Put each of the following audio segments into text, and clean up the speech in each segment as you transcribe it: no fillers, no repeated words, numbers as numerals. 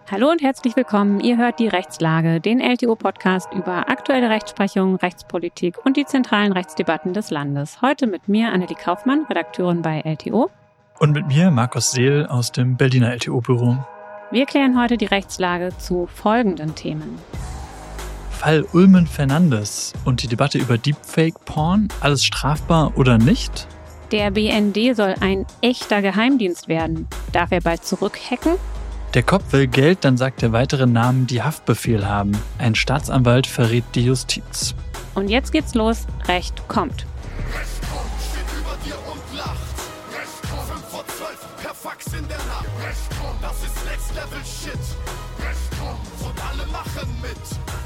Hallo und herzlich willkommen. Ihr hört die Rechtslage, den LTO-Podcast über aktuelle Rechtsprechung, Rechtspolitik und die zentralen Rechtsdebatten des Landes. Heute mit mir, Annelie Kaufmann, Redakteurin bei LTO. Und mit mir, Markus Seel aus dem Berliner LTO-Büro. Wir klären heute die Rechtslage zu folgenden Themen. Fall Ulmen-Fernandes und die Debatte über Deepfake-Porn, alles strafbar oder nicht? Der BND soll ein echter Geheimdienst werden. Darf er bald zurückhacken? Der Kopf will Geld, dann sagt der weitere Namen, die Haftbefehl haben. Ein Staatsanwalt verrät die Justiz. Und jetzt geht's los. Recht kommt. Recht kommt, steht über dir und lacht. Recht kommt, 5 vor 12, per Fax in der Nacht. Recht kommt, das ist Next Level Shit. Recht kommt, und alle machen mit.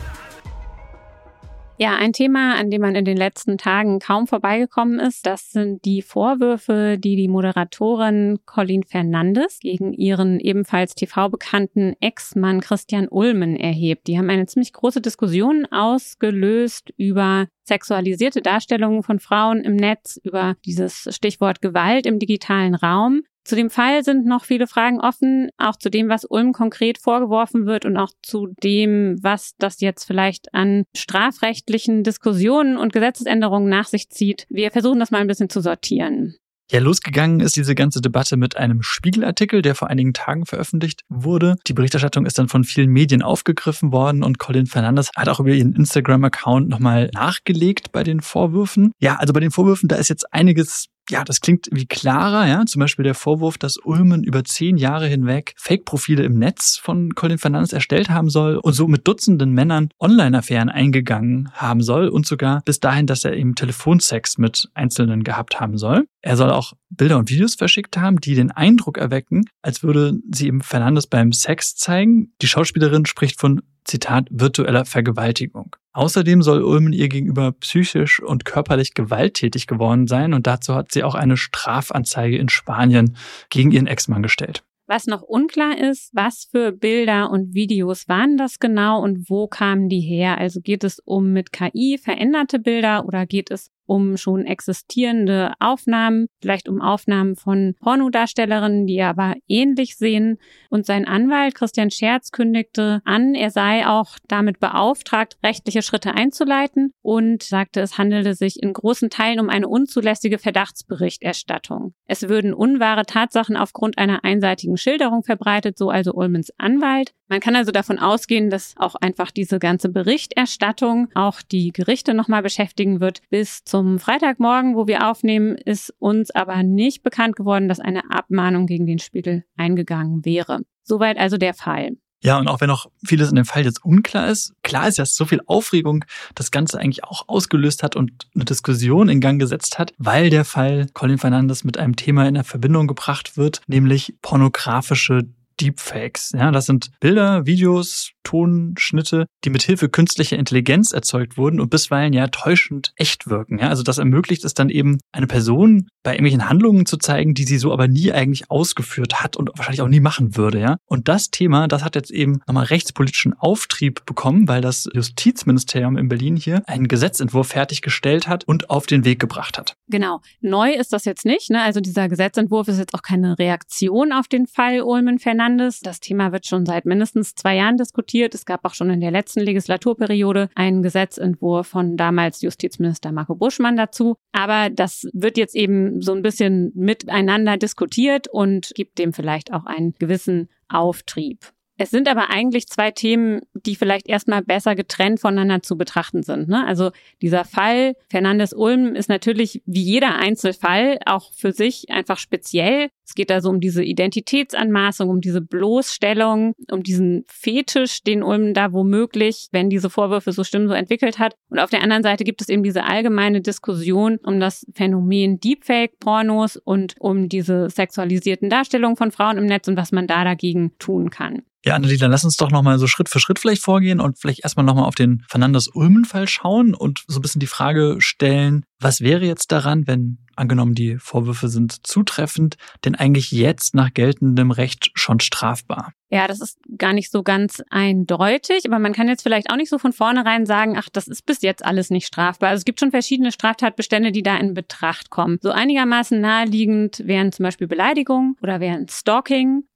Ja, ein Thema, an dem man in den letzten Tagen kaum vorbeigekommen ist, das sind die Vorwürfe, die die Moderatorin Colleen Fernandes gegen ihren ebenfalls TV-bekannten Ex-Mann Christian Ulmen erhebt. Die haben eine ziemlich große Diskussion ausgelöst über sexualisierte Darstellungen von Frauen im Netz, über dieses Stichwort Gewalt im digitalen Raum. Zu dem Fall sind noch viele Fragen offen, auch zu dem, was Ulm konkret vorgeworfen wird und auch zu dem, was das jetzt vielleicht an strafrechtlichen Diskussionen und Gesetzesänderungen nach sich zieht. Wir versuchen das mal ein bisschen zu sortieren. Ja, losgegangen ist diese ganze Debatte mit einem Spiegelartikel, der vor einigen Tagen veröffentlicht wurde. Die Berichterstattung ist dann von vielen Medien aufgegriffen worden und Colleen Fernandes hat auch über ihren Instagram-Account nochmal nachgelegt bei den Vorwürfen. Ja, also bei den Vorwürfen, da ist jetzt einiges, ja, das klingt wie klarer, ja. Zum Beispiel der Vorwurf, dass Ulmen über 10 Jahre hinweg Fake-Profile im Netz von Colleen Fernandes erstellt haben soll und so mit Dutzenden Männern Online-Affären eingegangen haben soll und sogar bis dahin, dass er eben Telefonsex mit Einzelnen gehabt haben soll. Er soll auch Bilder und Videos verschickt haben, die den Eindruck erwecken, als würde sie eben Fernandes beim Sex zeigen. Die Schauspielerin spricht von, Zitat, virtueller Vergewaltigung. Außerdem soll Ulmen ihr gegenüber psychisch und körperlich gewalttätig geworden sein und dazu hat sie auch eine Strafanzeige in Spanien gegen ihren Ex-Mann gestellt. Was noch unklar ist, was für Bilder und Videos waren das genau und wo kamen die her? Also geht es um mit KI veränderte Bilder oder geht es um schon existierende Aufnahmen, vielleicht um Aufnahmen von Pornodarstellerinnen, die aber ähnlich sehen. Und sein Anwalt Christian Scherz kündigte an, er sei auch damit beauftragt, rechtliche Schritte einzuleiten und sagte, es handelte sich in großen Teilen um eine unzulässige Verdachtsberichterstattung. Es würden unwahre Tatsachen aufgrund einer einseitigen Schilderung verbreitet, so also Ulmens Anwalt. Man kann also davon ausgehen, dass auch einfach diese ganze Berichterstattung auch die Gerichte nochmal beschäftigen wird. Bis zum Freitagmorgen, wo wir aufnehmen, ist uns aber nicht bekannt geworden, dass eine Abmahnung gegen den Spiegel eingegangen wäre. Soweit also der Fall. Ja, und auch wenn noch vieles in dem Fall jetzt unklar ist, klar ist ja, dass so viel Aufregung das Ganze eigentlich auch ausgelöst hat und eine Diskussion in Gang gesetzt hat, weil der Fall Colleen Fernandes mit einem Thema in Verbindung gebracht wird, nämlich pornografische Deepfakes. Ja, das sind Bilder, Videos, Tonschnitte, die mit Hilfe künstlicher Intelligenz erzeugt wurden und bisweilen ja täuschend echt wirken. Ja, also das ermöglicht es dann eben, eine Person bei irgendwelchen Handlungen zu zeigen, die sie so aber nie eigentlich ausgeführt hat und wahrscheinlich auch nie machen würde. Ja, und das Thema, das hat jetzt eben nochmal rechtspolitischen Auftrieb bekommen, weil das Justizministerium in Berlin hier einen Gesetzentwurf fertiggestellt hat und auf den Weg gebracht hat. Genau. Neu ist das jetzt nicht, ne? Also dieser Gesetzentwurf ist jetzt auch keine Reaktion auf den Fall Ulmen-Fernandes. Das Thema wird schon seit mindestens 2 Jahren diskutiert. Es gab auch schon in der letzten Legislaturperiode einen Gesetzentwurf von damals Justizminister Marco Buschmann dazu. Aber das wird jetzt eben so ein bisschen miteinander diskutiert und gibt dem vielleicht auch einen gewissen Auftrieb. Es sind aber eigentlich 2 Themen, die vielleicht erstmal besser getrennt voneinander zu betrachten sind, ne? Also dieser Fall Fernandes-Ulmen ist natürlich wie jeder Einzelfall auch für sich einfach speziell. Es geht da so um diese Identitätsanmaßung, um diese Bloßstellung, um diesen Fetisch, den Ulmen da womöglich, wenn diese Vorwürfe so stimmen, so entwickelt hat. Und auf der anderen Seite gibt es eben diese allgemeine Diskussion um das Phänomen Deepfake-Pornos und um diese sexualisierten Darstellungen von Frauen im Netz und was man da dagegen tun kann. Ja, Annelie, dann lass uns doch nochmal so Schritt für Schritt vielleicht vorgehen und vielleicht erstmal nochmal auf den Fernandes-Ulmen-Fall schauen und so ein bisschen die Frage stellen, was wäre jetzt daran, wenn, angenommen die Vorwürfe sind zutreffend, denn eigentlich jetzt nach geltendem Recht schon strafbar? Ja, das ist gar nicht so ganz eindeutig, aber man kann jetzt vielleicht auch nicht so von vornherein sagen, ach, das ist bis jetzt alles nicht strafbar. Also es gibt schon verschiedene Straftatbestände, die da in Betracht kommen. So einigermaßen naheliegend wären zum Beispiel Beleidigung oder wären Stalking.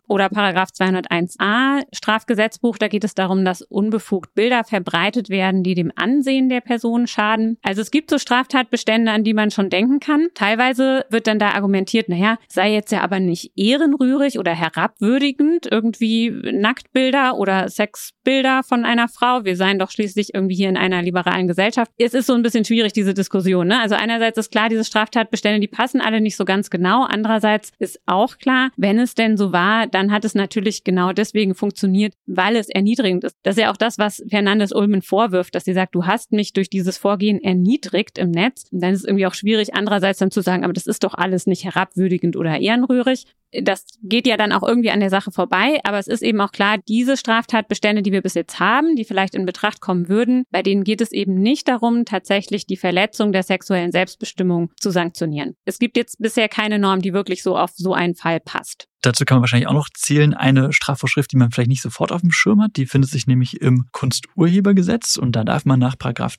Oder Paragraph 201a Strafgesetzbuch, da geht es darum, dass unbefugt Bilder verbreitet werden, die dem Ansehen der Person schaden. Also es gibt so Straftatbestände, an die man schon denken kann. Teilweise wird dann da argumentiert, sei jetzt ja aber nicht ehrenrührig oder herabwürdigend, irgendwie Nacktbilder oder Sexbilder von einer Frau. Wir seien doch schließlich irgendwie hier in einer liberalen Gesellschaft. Es ist so ein bisschen schwierig, diese Diskussion, ne? Also einerseits ist klar, diese Straftatbestände, die passen alle nicht so ganz genau. Andererseits ist auch klar, wenn es denn so war, dann hat es natürlich genau deswegen funktioniert, weil es erniedrigend ist. Das ist ja auch das, was Fernandes-Ulmen vorwirft, dass sie sagt, du hast mich durch dieses Vorgehen erniedrigt im Netz. Und dann ist es irgendwie auch schwierig, andererseits dann zu sagen, aber das ist doch alles nicht herabwürdigend oder ehrenrührig. Das geht ja dann auch irgendwie an der Sache vorbei, aber es ist eben auch klar, diese Straftatbestände, die wir bis jetzt haben, die vielleicht in Betracht kommen würden, bei denen geht es eben nicht darum, tatsächlich die Verletzung der sexuellen Selbstbestimmung zu sanktionieren. Es gibt jetzt bisher keine Norm, die wirklich so auf so einen Fall passt. Dazu kann man wahrscheinlich auch noch zählen, eine Strafvorschrift, die man vielleicht nicht sofort auf dem Schirm hat, die findet sich nämlich im Kunsturhebergesetz und da darf man nach Paragraph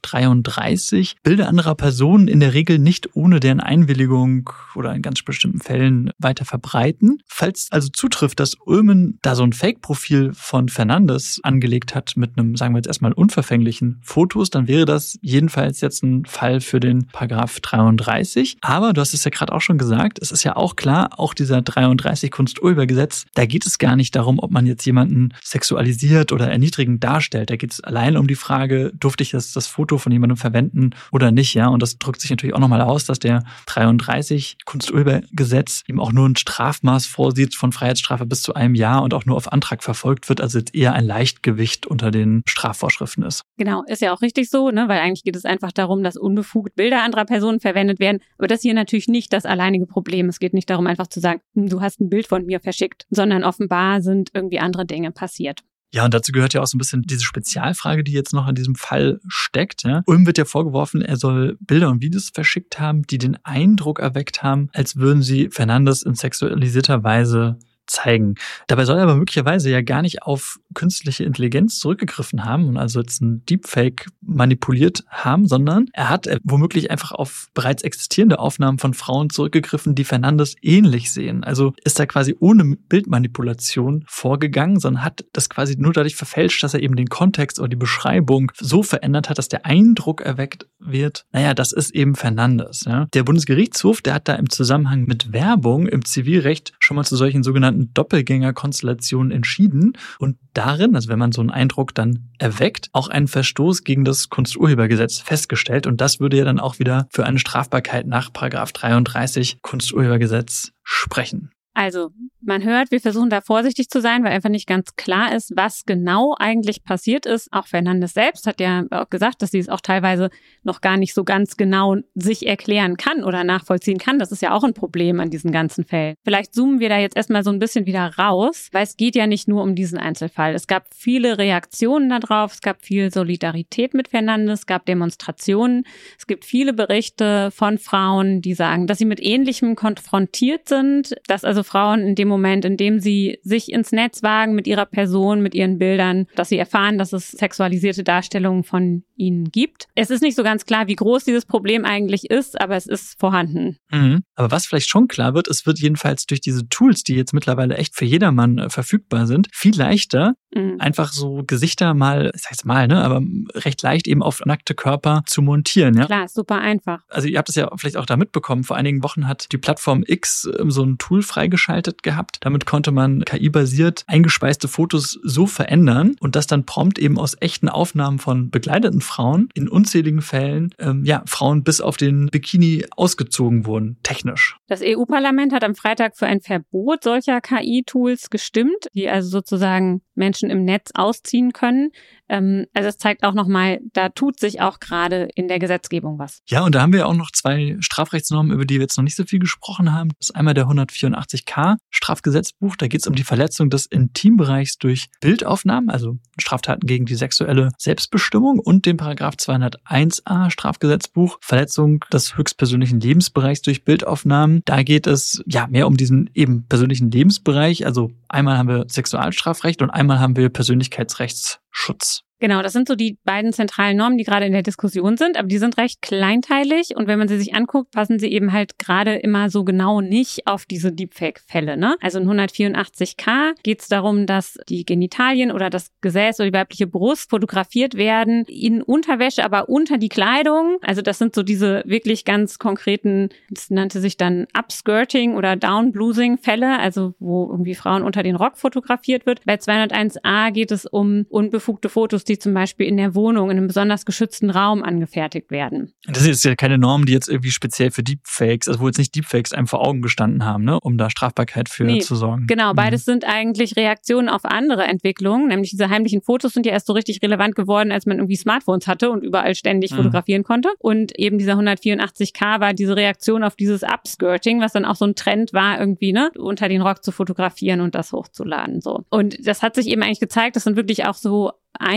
33 Bilder anderer Personen in der Regel nicht ohne deren Einwilligung oder in ganz bestimmten Fällen weiter verbreiten. Falls also zutrifft, dass Ulmen da so ein Fake-Profil von Fernandes angelegt hat mit einem, sagen wir jetzt erstmal, unverfänglichen Fotos, dann wäre das jedenfalls jetzt ein Fall für den Paragraph 33. Aber du hast es ja gerade auch schon gesagt, es ist ja auch klar, auch dieser 33 Kunsturhebergesetz, da geht es gar nicht darum, ob man jetzt jemanden sexualisiert oder erniedrigend darstellt. Da geht es allein um die Frage, durfte ich das Foto von jemandem verwenden oder nicht, ja? Und das drückt sich natürlich auch nochmal aus, dass der 33 Kunsturhebergesetz eben auch nur ein Strafmaß vorsieht von Freiheitsstrafe bis zu 1 Jahr und auch nur auf Antrag verfolgt wird, also jetzt eher ein Leichtgewicht unter den Strafvorschriften ist. Genau, ist ja auch richtig so, ne? Weil eigentlich geht es einfach darum, dass unbefugt Bilder anderer Personen verwendet werden. Aber das hier natürlich nicht das alleinige Problem. Es geht nicht darum, einfach zu sagen, du hast ein Bild von mir verschickt, sondern offenbar sind irgendwie andere Dinge passiert. Ja, und dazu gehört ja auch so ein bisschen diese Spezialfrage, die jetzt noch in diesem Fall steckt. Ja. Ulm wird ja vorgeworfen, er soll Bilder und Videos verschickt haben, die den Eindruck erweckt haben, als würden sie Fernandes in sexualisierter Weise zeigen. Dabei soll er aber möglicherweise ja gar nicht auf künstliche Intelligenz zurückgegriffen haben und also jetzt ein Deepfake manipuliert haben, sondern er hat womöglich einfach auf bereits existierende Aufnahmen von Frauen zurückgegriffen, die Fernandes ähnlich sehen. Also ist er quasi ohne Bildmanipulation vorgegangen, sondern hat das quasi nur dadurch verfälscht, dass er eben den Kontext oder die Beschreibung so verändert hat, dass der Eindruck erweckt wird, das ist eben Fernandes. Ja. Der Bundesgerichtshof, der hat da im Zusammenhang mit Werbung im Zivilrecht schon mal zu solchen sogenannten Doppelgängerkonstellationen entschieden und darin, also wenn man so einen Eindruck dann erweckt, auch einen Verstoß gegen das Kunsturhebergesetz festgestellt und das würde ja dann auch wieder für eine Strafbarkeit nach Paragraph 33 Kunsturhebergesetz sprechen. Also, man hört, wir versuchen da vorsichtig zu sein, weil einfach nicht ganz klar ist, was genau eigentlich passiert ist. Auch Fernandes selbst hat ja auch gesagt, dass sie es auch teilweise noch gar nicht so ganz genau sich erklären kann oder nachvollziehen kann. Das ist ja auch ein Problem an diesen ganzen Fällen. Vielleicht zoomen wir da jetzt erstmal so ein bisschen wieder raus, weil es geht ja nicht nur um diesen Einzelfall. Es gab viele Reaktionen darauf, es gab viel Solidarität mit Fernandes, es gab Demonstrationen. Es gibt viele Berichte von Frauen, die sagen, dass sie mit Ähnlichem konfrontiert sind, dass also Frauen in dem Moment, in dem sie sich ins Netz wagen mit ihrer Person, mit ihren Bildern, dass sie erfahren, dass es sexualisierte Darstellungen von ihnen gibt. Es ist nicht so ganz klar, wie groß dieses Problem eigentlich ist, aber es ist vorhanden. Mhm. Aber was vielleicht schon klar wird, es wird jedenfalls durch diese Tools, die jetzt mittlerweile echt für jedermann verfügbar sind, viel leichter, einfach so Gesichter mal, ich sag's mal, aber recht leicht eben auf nackte Körper zu montieren. Ja? Klar, super einfach. Also ihr habt es ja vielleicht auch da mitbekommen, vor einigen Wochen hat die Plattform X so ein Tool freigeschaltet gehabt. Damit konnte man KI-basiert eingespeiste Fotos so verändern und das dann prompt eben aus echten Aufnahmen von begleiteten Frauen in unzähligen Fällen, Frauen bis auf den Bikini ausgezogen wurden, technisch. Das EU-Parlament hat am Freitag für ein Verbot solcher KI-Tools gestimmt, die also sozusagen Menschen im Netz ausziehen können. Also es zeigt auch nochmal, da tut sich auch gerade in der Gesetzgebung was. Ja, und da haben wir auch noch 2 Strafrechtsnormen, über die wir jetzt noch nicht so viel gesprochen haben. Das ist einmal der 184k Strafgesetzbuch. Da geht es um die Verletzung des Intimbereichs durch Bildaufnahmen, also Straftaten gegen die sexuelle Selbstbestimmung und den Paragraph 201a Strafgesetzbuch, Verletzung des höchstpersönlichen Lebensbereichs durch Bildaufnahmen. Da geht es mehr um diesen eben persönlichen Lebensbereich. Also einmal haben wir Sexualstrafrecht und einmal haben wir Persönlichkeitsrechtsschutz. Genau, das sind so die beiden zentralen Normen, die gerade in der Diskussion sind, aber die sind recht kleinteilig und wenn man sie sich anguckt, passen sie eben halt gerade immer so genau nicht auf diese Deepfake-Fälle, ne? Also in 184k geht es darum, dass die Genitalien oder das Gesäß oder die weibliche Brust fotografiert werden in Unterwäsche, aber unter die Kleidung. Also das sind so diese wirklich ganz konkreten, das nannte sich dann Upskirting oder Downblousing-Fälle, also wo irgendwie Frauen unter den Rock fotografiert wird. Bei 201a geht es um unbefugte Fotos, die zum Beispiel in der Wohnung in einem besonders geschützten Raum angefertigt werden. Das ist ja keine Norm, die jetzt irgendwie speziell für Deepfakes, also wo jetzt nicht Deepfakes einem vor Augen gestanden haben, ne, um da Strafbarkeit für zu sorgen. Genau, beides sind eigentlich Reaktionen auf andere Entwicklungen, nämlich diese heimlichen Fotos sind ja erst so richtig relevant geworden, als man irgendwie Smartphones hatte und überall ständig fotografieren konnte. Und eben dieser 184k war diese Reaktion auf dieses Upskirting, was dann auch so ein Trend war, irgendwie, ne, unter den Rock zu fotografieren und das hochzuladen, so. Und das hat sich eben eigentlich gezeigt, das sind wirklich auch so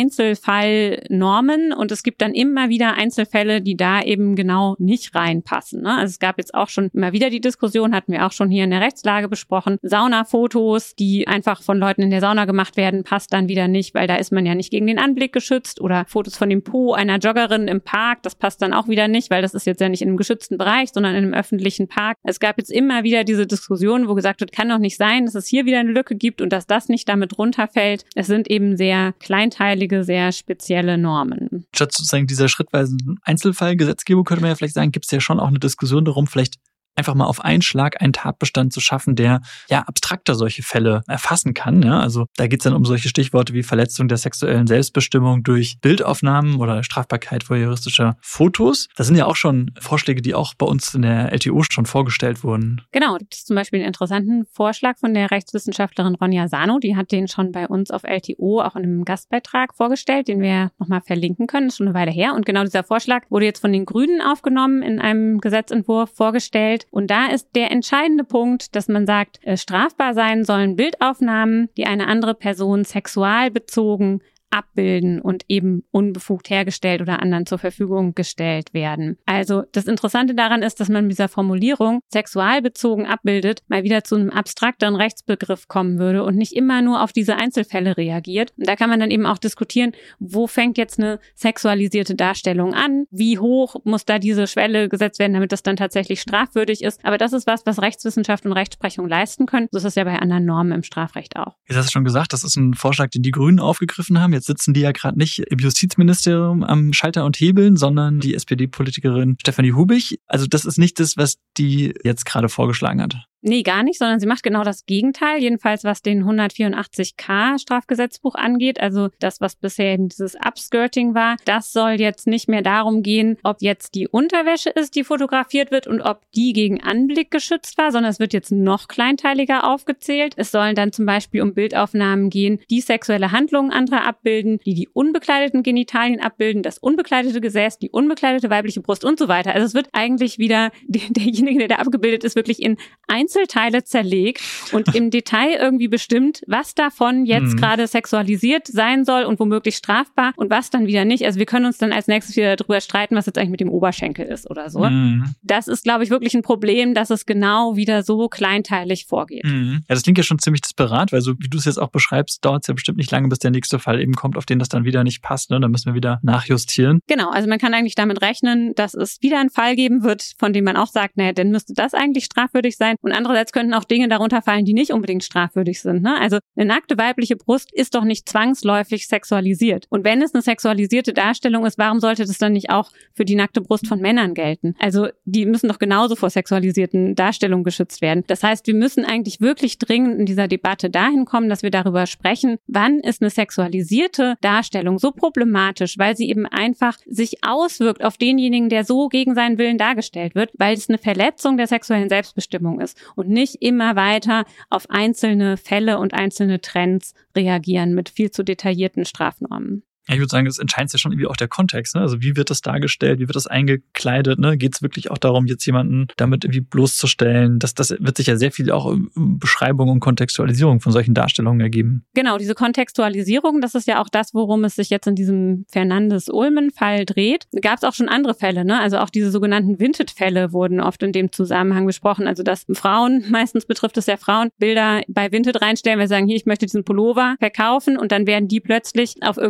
Einzelfallnormen und es gibt dann immer wieder Einzelfälle, die da eben genau nicht reinpassen, ne? Also es gab jetzt auch schon immer wieder die Diskussion, hatten wir auch schon hier in der Rechtslage besprochen, Saunafotos, die einfach von Leuten in der Sauna gemacht werden, passt dann wieder nicht, weil da ist man ja nicht gegen den Anblick geschützt oder Fotos von dem Po einer Joggerin im Park, das passt dann auch wieder nicht, weil das ist jetzt ja nicht in einem geschützten Bereich, sondern in einem öffentlichen Park. Es gab jetzt immer wieder diese Diskussion, wo gesagt wird, kann doch nicht sein, dass es hier wieder eine Lücke gibt und dass das nicht damit runterfällt. Es sind eben sehr kleinteilige, sehr spezielle Normen. Statt sozusagen dieser schrittweisen Einzelfallgesetzgebung könnte man ja vielleicht sagen, gibt es ja schon auch eine Diskussion darum, vielleicht einfach mal auf einen Schlag einen Tatbestand zu schaffen, der ja abstrakter solche Fälle erfassen kann. Ja? Also da geht es dann um solche Stichworte wie Verletzung der sexuellen Selbstbestimmung durch Bildaufnahmen oder Strafbarkeit voyeuristischer Fotos. Das sind ja auch schon Vorschläge, die auch bei uns in der LTO schon vorgestellt wurden. Genau, das ist zum Beispiel einen interessanten Vorschlag von der Rechtswissenschaftlerin Ronja Sano. Die hat den schon bei uns auf LTO auch in einem Gastbeitrag vorgestellt, den wir nochmal verlinken können. Das ist schon eine Weile her. Und genau dieser Vorschlag wurde jetzt von den Grünen aufgenommen, in einem Gesetzentwurf vorgestellt. Und da ist der entscheidende Punkt, dass man sagt, strafbar sein sollen Bildaufnahmen, die eine andere Person sexualbezogen abbilden und eben unbefugt hergestellt oder anderen zur Verfügung gestellt werden. Also das Interessante daran ist, dass man mit dieser Formulierung sexualbezogen abbildet, mal wieder zu einem abstrakteren Rechtsbegriff kommen würde und nicht immer nur auf diese Einzelfälle reagiert. Und da kann man dann eben auch diskutieren, wo fängt jetzt eine sexualisierte Darstellung an? Wie hoch muss da diese Schwelle gesetzt werden, damit das dann tatsächlich strafwürdig ist? Aber das ist was Rechtswissenschaft und Rechtsprechung leisten können. So ist es ja bei anderen Normen im Strafrecht auch. Jetzt hast du schon gesagt, das ist ein Vorschlag, den die Grünen aufgegriffen haben. Jetzt sitzen die ja gerade nicht im Justizministerium am Schalter und Hebeln, sondern die SPD-Politikerin Stefanie Hubich. Also das ist nicht das, was die jetzt gerade vorgeschlagen hat. Nee, gar nicht, sondern sie macht genau das Gegenteil, jedenfalls was den 184k Strafgesetzbuch angeht, also das, was bisher eben dieses Upskirting war, das soll jetzt nicht mehr darum gehen, ob jetzt die Unterwäsche ist, die fotografiert wird und ob die gegen Anblick geschützt war, sondern es wird jetzt noch kleinteiliger aufgezählt. Es sollen dann zum Beispiel um Bildaufnahmen gehen, die sexuelle Handlungen anderer abbilden, die unbekleideten Genitalien abbilden, das unbekleidete Gesäß, die unbekleidete weibliche Brust und so weiter. Also es wird eigentlich wieder, derjenige, der da abgebildet ist, wirklich in Einzelteile zerlegt und im Detail irgendwie bestimmt, was davon jetzt gerade sexualisiert sein soll und womöglich strafbar und was dann wieder nicht. Also wir können uns dann als nächstes wieder darüber streiten, was jetzt eigentlich mit dem Oberschenkel ist oder so. Das ist, glaube ich, wirklich ein Problem, dass es genau wieder so kleinteilig vorgeht. Ja, das klingt ja schon ziemlich disparat, weil so wie du es jetzt auch beschreibst, dauert es ja bestimmt nicht lange, bis der nächste Fall eben kommt, auf den das dann wieder nicht passt. Ne? Dann müssen wir wieder nachjustieren. Genau, also man kann eigentlich damit rechnen, dass es wieder einen Fall geben wird, von dem man auch sagt, naja, dann müsste das eigentlich strafwürdig sein. Und andererseits könnten auch Dinge darunter fallen, die nicht unbedingt strafwürdig sind. Ne? Also eine nackte weibliche Brust ist doch nicht zwangsläufig sexualisiert. Und wenn es eine sexualisierte Darstellung ist, warum sollte das dann nicht auch für die nackte Brust von Männern gelten? Also die müssen doch genauso vor sexualisierten Darstellungen geschützt werden. Das heißt, wir müssen eigentlich wirklich dringend in dieser Debatte dahin kommen, dass wir darüber sprechen, wann ist eine sexualisierte Darstellung so problematisch, weil sie eben einfach sich auswirkt auf denjenigen, der so gegen seinen Willen dargestellt wird, weil es eine Verletzung der sexuellen Selbstbestimmung ist und nicht immer weiter auf einzelne Fälle und einzelne Trends reagieren mit viel zu detaillierten Strafnormen. Ich würde sagen, es entscheidet ja schon irgendwie auch der Kontext. Ne? Also wie wird das dargestellt, wie wird das eingekleidet? Ne? Geht es wirklich auch darum, jetzt jemanden damit irgendwie bloßzustellen? Das wird sich ja sehr viel auch um Beschreibung und Kontextualisierung von solchen Darstellungen ergeben. Genau, diese Kontextualisierung, das ist ja auch das, worum es sich jetzt in diesem Fernandes-Ulmen-Fall dreht. Gab es auch schon andere Fälle, ne? Also auch diese sogenannten Vinted-Fälle wurden oft in dem Zusammenhang besprochen. Also dass Frauen, meistens betrifft es ja Frauen, Bilder bei Vinted reinstellen, weil sie sagen, hier, ich möchte diesen Pullover verkaufen und dann werden die plötzlich auf irgendwelchen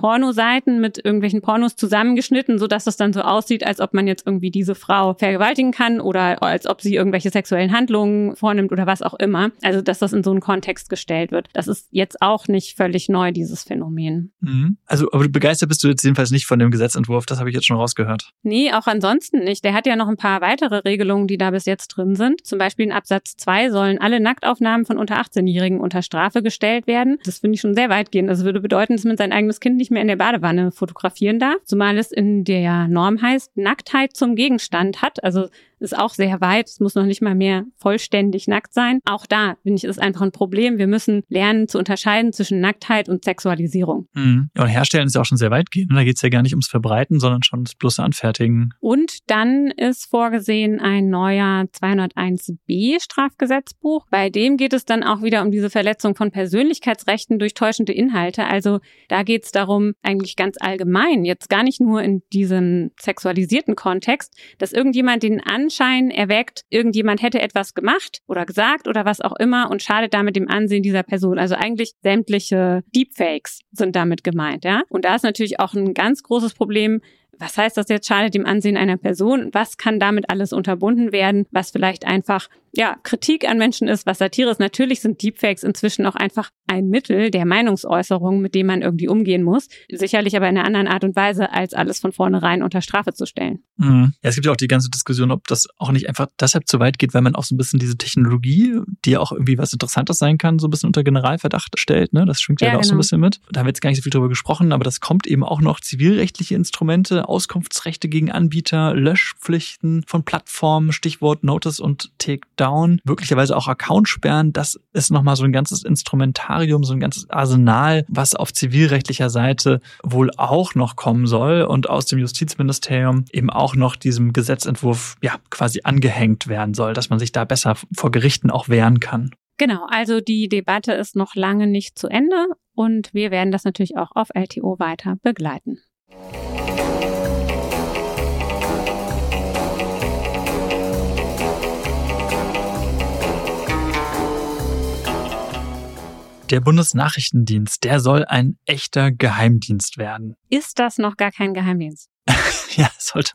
Pornoseiten mit irgendwelchen Pornos zusammengeschnitten, sodass es dann so aussieht, als ob man jetzt irgendwie diese Frau vergewaltigen kann oder als ob sie irgendwelche sexuellen Handlungen vornimmt oder was auch immer. Also, dass das in so einen Kontext gestellt wird. Das ist jetzt auch nicht völlig neu, dieses Phänomen. Also, aber begeistert bist du jetzt jedenfalls nicht von dem Gesetzentwurf, das habe ich jetzt schon rausgehört. Nee, auch ansonsten nicht. Der hat ja noch ein paar weitere Regelungen, die da bis jetzt drin sind. Zum Beispiel in Absatz 2 sollen alle Nacktaufnahmen von unter 18-Jährigen unter Strafe gestellt werden. Das finde ich schon sehr weitgehend. Das würde bedeuten, dass man sein eigenes Kind nicht mehr in der Badewanne fotografieren darf. Zumal es in der Norm heißt, Nacktheit zum Gegenstand hat. Also ist auch sehr weit. Es muss noch nicht mal mehr vollständig nackt sein. Auch da, finde ich, ist einfach ein Problem. Wir müssen lernen zu unterscheiden zwischen Nacktheit und Sexualisierung. Ja, und Herstellen ist ja auch schon sehr weitgehend. Da geht es ja gar nicht ums Verbreiten, sondern schon das bloße Anfertigen. Und dann ist vorgesehen ein neuer 201b Strafgesetzbuch. Bei dem geht es dann auch wieder um diese Verletzung von Persönlichkeitsrechten durch täuschende Inhalte. Also da geht es darum, eigentlich ganz allgemein, jetzt gar nicht nur in diesem sexualisierten Kontext, dass irgendjemand den Anschein erweckt, irgendjemand hätte etwas gemacht oder gesagt oder was auch immer und schadet damit dem Ansehen dieser Person. Also eigentlich sämtliche Deepfakes sind damit gemeint, ja. Und da ist natürlich auch ein ganz großes Problem. Was heißt das jetzt, schadet dem Ansehen einer Person? Was kann damit alles unterbunden werden? Was vielleicht einfach, Kritik an Menschen ist, was Satire ist. Natürlich sind Deepfakes inzwischen auch einfach ein Mittel der Meinungsäußerung, mit dem man irgendwie umgehen muss. Sicherlich aber in einer anderen Art und Weise, als alles von vornherein unter Strafe zu stellen. Ja, es gibt ja auch die ganze Diskussion, ob das auch nicht einfach deshalb zu weit geht, weil man auch so ein bisschen diese Technologie, die ja auch irgendwie was Interessantes sein kann, so ein bisschen unter Generalverdacht stellt. Ne? Das schwingt ja da auch so ein bisschen mit. Da haben wir jetzt gar nicht so viel drüber gesprochen, aber das kommt eben auch noch zivilrechtliche Instrumente, Auskunftsrechte gegen Anbieter, Löschpflichten von Plattformen, Stichwort Notice und Takedown, möglicherweise auch Accountsperren. Das ist nochmal so ein ganzes Instrumentarium, so ein ganzes Arsenal, was auf zivilrechtlicher Seite wohl auch noch kommen soll und aus dem Justizministerium eben auch noch diesem Gesetzentwurf quasi angehängt werden soll, dass man sich da besser vor Gerichten auch wehren kann. Genau, also die Debatte ist noch lange nicht zu Ende und wir werden das natürlich auch auf LTO weiter begleiten. Der Bundesnachrichtendienst, der soll ein echter Geheimdienst werden. Ist das noch gar kein Geheimdienst? Ja,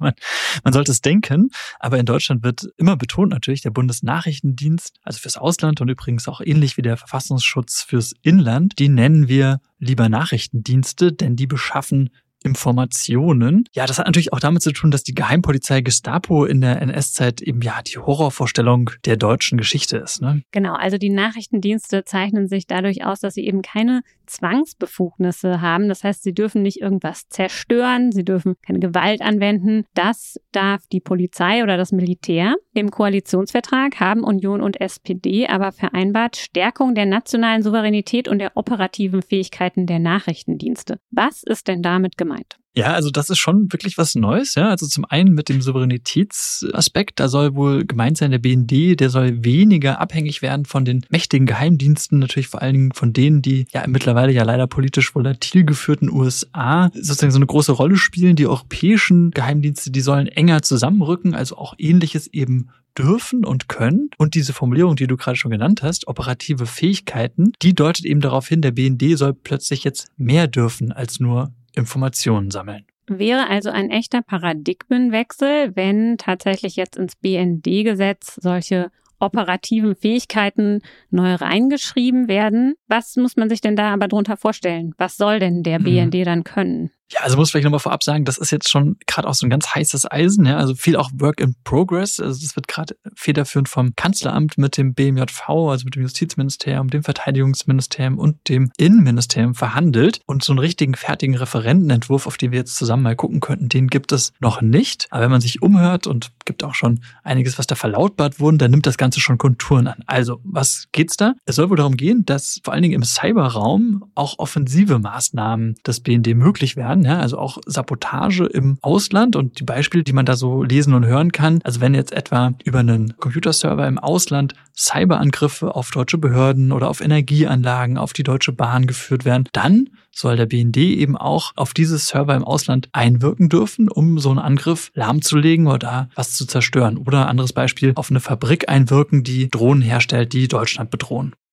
man sollte es denken, aber in Deutschland wird immer betont natürlich der Bundesnachrichtendienst, also fürs Ausland und übrigens auch ähnlich wie der Verfassungsschutz fürs Inland, die nennen wir lieber Nachrichtendienste, denn die beschaffen Informationen. Ja, das hat natürlich auch damit zu tun, dass die Geheimpolizei Gestapo in der NS-Zeit eben die Horrorvorstellung der deutschen Geschichte ist. Ne? Genau, also die Nachrichtendienste zeichnen sich dadurch aus, dass sie eben keine Zwangsbefugnisse haben. Das heißt, sie dürfen nicht irgendwas zerstören, sie dürfen keine Gewalt anwenden. Das darf die Polizei oder das Militär. Im Koalitionsvertrag haben Union und SPD aber vereinbart Stärkung der nationalen Souveränität und der operativen Fähigkeiten der Nachrichtendienste. Was ist denn damit gemeint? Ja, also das ist schon wirklich was Neues. Ja, also zum einen mit dem Souveränitätsaspekt, da soll wohl gemeint sein, der BND, der soll weniger abhängig werden von den mächtigen Geheimdiensten, natürlich vor allen Dingen von denen, die mittlerweile leider politisch volatil geführten USA sozusagen so eine große Rolle spielen. Die europäischen Geheimdienste, die sollen enger zusammenrücken, also auch Ähnliches eben dürfen und können. Und diese Formulierung, die du gerade schon genannt hast, operative Fähigkeiten, die deutet eben darauf hin, der BND soll plötzlich jetzt mehr dürfen als nur Informationen sammeln. Wäre also ein echter Paradigmenwechsel, wenn tatsächlich jetzt ins BND-Gesetz solche operativen Fähigkeiten neu reingeschrieben werden. Was muss man sich denn da aber drunter vorstellen? Was soll denn der BND dann können? Ja, also muss vielleicht nochmal vorab sagen, das ist jetzt schon gerade auch so ein ganz heißes Eisen, ja, also viel auch Work in Progress. Also das wird gerade federführend vom Kanzleramt mit dem BMJV, also mit dem Justizministerium, dem Verteidigungsministerium und dem Innenministerium verhandelt. Und so einen richtigen, fertigen Referentenentwurf, auf den wir jetzt zusammen mal gucken könnten, den gibt es noch nicht. Aber wenn man sich umhört und gibt auch schon einiges, was da verlautbart wurde, dann nimmt das Ganze schon Konturen an. Also, was geht's da? Es soll wohl darum gehen, dass vor allen Dingen im Cyberraum auch offensive Maßnahmen des BND möglich werden. Ja, also auch Sabotage im Ausland und die Beispiele, die man da so lesen und hören kann. Also wenn jetzt etwa über einen Computerserver im Ausland Cyberangriffe auf deutsche Behörden oder auf Energieanlagen, auf die Deutsche Bahn geführt werden, dann soll der BND eben auch auf diese Server im Ausland einwirken dürfen, um so einen Angriff lahmzulegen oder da was zu zerstören. Oder anderes Beispiel, auf eine Fabrik einwirken, die Drohnen herstellt, die Deutschland bedrohen.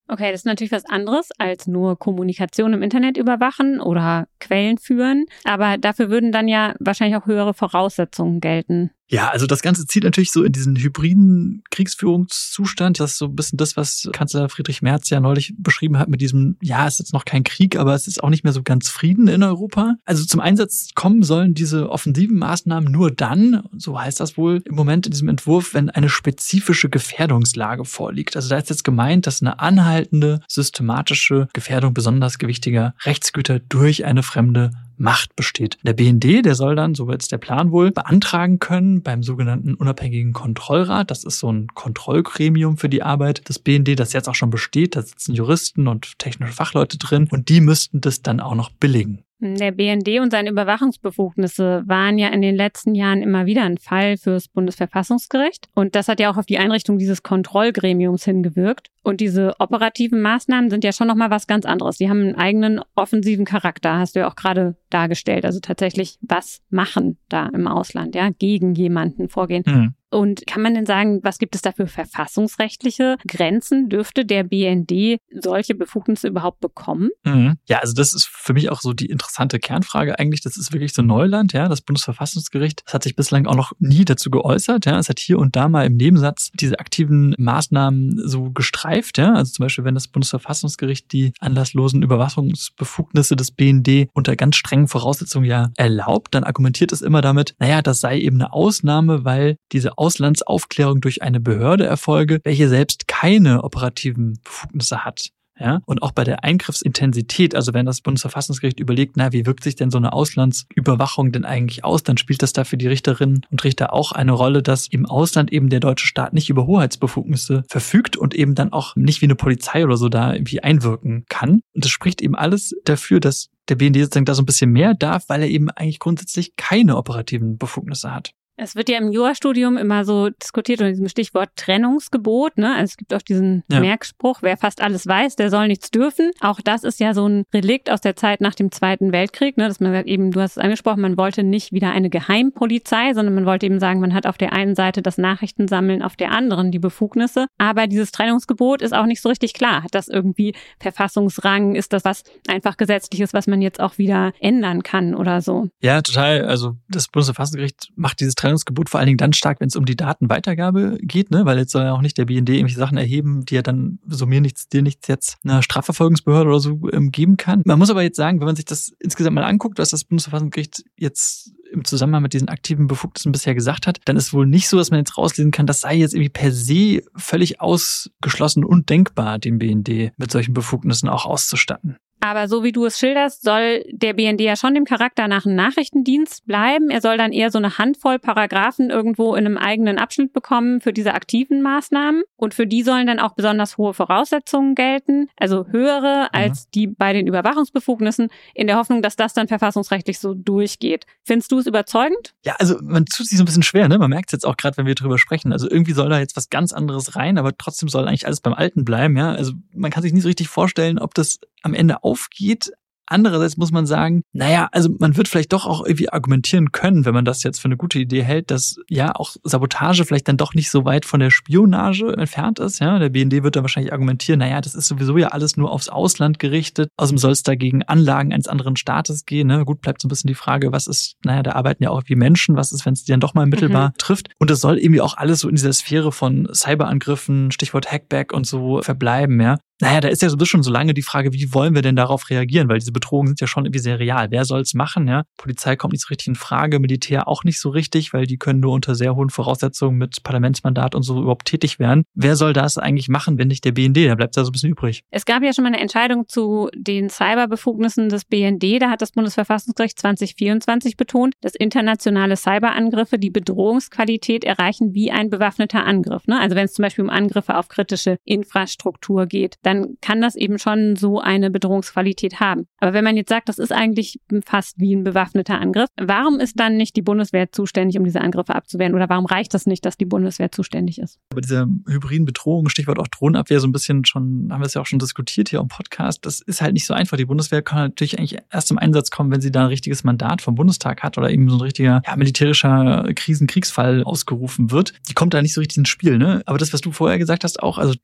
Okay, das ist natürlich was anderes als nur Kommunikation im Internet überwachen oder Quellen führen. Aber dafür würden dann ja wahrscheinlich auch höhere Voraussetzungen gelten. Ja, also das Ganze zielt natürlich so in diesen hybriden Kriegsführungszustand. Das ist so ein bisschen das, was Kanzler Friedrich Merz ja neulich beschrieben hat mit diesem, ja, es ist jetzt noch kein Krieg, aber es ist auch nicht mehr so ganz Frieden in Europa. Also zum Einsatz kommen sollen diese offensiven Maßnahmen nur dann, so heißt das wohl im Moment in diesem Entwurf, wenn eine spezifische Gefährdungslage vorliegt. Also da ist jetzt gemeint, dass eine anhaltende, systematische Gefährdung besonders gewichtiger Rechtsgüter durch eine fremde Macht besteht. Der BND, der soll dann, so wird es der Plan wohl, beantragen können beim sogenannten unabhängigen Kontrollrat. Das ist so ein Kontrollgremium für die Arbeit des BND, das jetzt auch schon besteht. Da sitzen Juristen und technische Fachleute drin und die müssten das dann auch noch billigen. Der BND und seine Überwachungsbefugnisse waren ja in den letzten Jahren immer wieder ein Fall fürs Bundesverfassungsgericht. Und das hat ja auch auf die Einrichtung dieses Kontrollgremiums hingewirkt. Und diese operativen Maßnahmen sind ja schon nochmal was ganz anderes. Die haben einen eigenen offensiven Charakter, hast du ja auch gerade dargestellt. Also tatsächlich was machen da im Ausland, ja, gegen jemanden vorgehen. Und kann man denn sagen, was gibt es da für verfassungsrechtliche Grenzen? Dürfte der BND solche Befugnisse überhaupt bekommen? Ja, also das ist für mich auch so die interessante Kernfrage eigentlich. Das ist wirklich so Neuland, ja. Das Bundesverfassungsgericht, das hat sich bislang auch noch nie dazu geäußert, ja. Es hat hier und da mal im Nebensatz diese aktiven Maßnahmen so gestreift, ja. Also zum Beispiel, wenn das Bundesverfassungsgericht die anlasslosen Überwachungsbefugnisse des BND unter ganz strengen Voraussetzungen ja erlaubt, dann argumentiert es immer damit, naja, das sei eben eine Ausnahme, weil diese Auslandsaufklärung durch eine Behörde erfolge, welche selbst keine operativen Befugnisse hat. Ja, und auch bei der Eingriffsintensität, also wenn das Bundesverfassungsgericht überlegt, na, wie wirkt sich denn so eine Auslandsüberwachung denn eigentlich aus, dann spielt das da für die Richterinnen und Richter auch eine Rolle, dass im Ausland eben der deutsche Staat nicht über Hoheitsbefugnisse verfügt und eben dann auch nicht wie eine Polizei oder so da irgendwie einwirken kann. Und das spricht eben alles dafür, dass der BND sozusagen da so ein bisschen mehr darf, weil er eben eigentlich grundsätzlich keine operativen Befugnisse hat. Es wird ja im Jurastudium immer so diskutiert unter diesem Stichwort Trennungsgebot, ne? Also es gibt auch diesen Merkspruch, wer fast alles weiß, der soll nichts dürfen. Auch das ist ja so ein Relikt aus der Zeit nach dem Zweiten Weltkrieg, ne? Dass man sagt, eben, du hast es angesprochen, man wollte nicht wieder eine Geheimpolizei, sondern man wollte eben sagen, man hat auf der einen Seite das Nachrichtensammeln, auf der anderen die Befugnisse. Aber dieses Trennungsgebot ist auch nicht so richtig klar. Hat das irgendwie Verfassungsrang? Ist das was einfach Gesetzliches, was man jetzt auch wieder ändern kann oder so? Ja, total. Also das Bundesverfassungsgericht macht dieses Trennungsgebot vor allen Dingen dann stark, wenn es um die Datenweitergabe geht, ne? Weil jetzt soll ja auch nicht der BND irgendwelche Sachen erheben, die er dann so mir nichts, dir nichts jetzt einer Strafverfolgungsbehörde oder so geben kann. Man muss aber jetzt sagen, wenn man sich das insgesamt mal anguckt, was das Bundesverfassungsgericht jetzt im Zusammenhang mit diesen aktiven Befugnissen bisher gesagt hat, dann ist wohl nicht so, dass man jetzt rauslesen kann, das sei jetzt irgendwie per se völlig ausgeschlossen und denkbar, den BND mit solchen Befugnissen auch auszustatten. Aber so wie du es schilderst, soll der BND ja schon dem Charakter nach einem Nachrichtendienst bleiben. Er soll dann eher so eine Handvoll Paragraphen irgendwo in einem eigenen Abschnitt bekommen für diese aktiven Maßnahmen. Und für die sollen dann auch besonders hohe Voraussetzungen gelten, also höhere als die bei den Überwachungsbefugnissen, in der Hoffnung, dass das dann verfassungsrechtlich so durchgeht. Findest du es überzeugend? Ja, also man tut sich so ein bisschen schwer, ne? Man merkt es jetzt auch gerade, wenn wir drüber sprechen. Also irgendwie soll da jetzt was ganz anderes rein, aber trotzdem soll eigentlich alles beim Alten bleiben, ja? Also man kann sich nie so richtig vorstellen, ob das am Ende aufgeht. Andererseits muss man sagen, naja, also man wird vielleicht doch auch irgendwie argumentieren können, wenn man das jetzt für eine gute Idee hält, dass ja auch Sabotage vielleicht dann doch nicht so weit von der Spionage entfernt ist. Ja, der BND wird dann wahrscheinlich argumentieren, naja, das ist sowieso ja alles nur aufs Ausland gerichtet. Außerdem soll es dagegen Anlagen eines anderen Staates gehen. Ne? Gut, bleibt so ein bisschen die Frage, was ist, naja, da arbeiten ja auch wie Menschen, was ist, wenn es die dann doch mal mittelbar trifft. Und das soll irgendwie auch alles so in dieser Sphäre von Cyberangriffen, Stichwort Hackback und so verbleiben, ja. Naja, da ist ja so schon so lange die Frage, wie wollen wir denn darauf reagieren? Weil diese Bedrohungen sind ja schon irgendwie sehr real. Wer soll es machen? Ja, Polizei kommt nicht so richtig in Frage, Militär auch nicht so richtig, weil die können nur unter sehr hohen Voraussetzungen mit Parlamentsmandat und so überhaupt tätig werden. Wer soll das eigentlich machen, wenn nicht der BND? Da bleibt ja so ein bisschen übrig. Es gab ja schon mal eine Entscheidung zu den Cyberbefugnissen des BND. Da hat das Bundesverfassungsgericht 2024 betont, dass internationale Cyberangriffe die Bedrohungsqualität erreichen wie ein bewaffneter Angriff. Ne? Also wenn es zum Beispiel um Angriffe auf kritische Infrastruktur geht, dann kann das eben schon so eine Bedrohungsqualität haben. Aber wenn man jetzt sagt, das ist eigentlich fast wie ein bewaffneter Angriff, warum ist dann nicht die Bundeswehr zuständig, um diese Angriffe abzuwehren? Oder warum reicht das nicht, dass die Bundeswehr zuständig ist? Bei dieser hybriden Bedrohung, Stichwort auch Drohnenabwehr, so ein bisschen schon, haben wir es ja auch schon diskutiert hier im Podcast, das ist halt nicht so einfach. Die Bundeswehr kann natürlich eigentlich erst zum Einsatz kommen, wenn sie da ein richtiges Mandat vom Bundestag hat oder eben so ein richtiger militärischer Kriegsfall ausgerufen wird. Die kommt da nicht so richtig ins Spiel, ne? Aber das, was du vorher gesagt hast, auch, also diese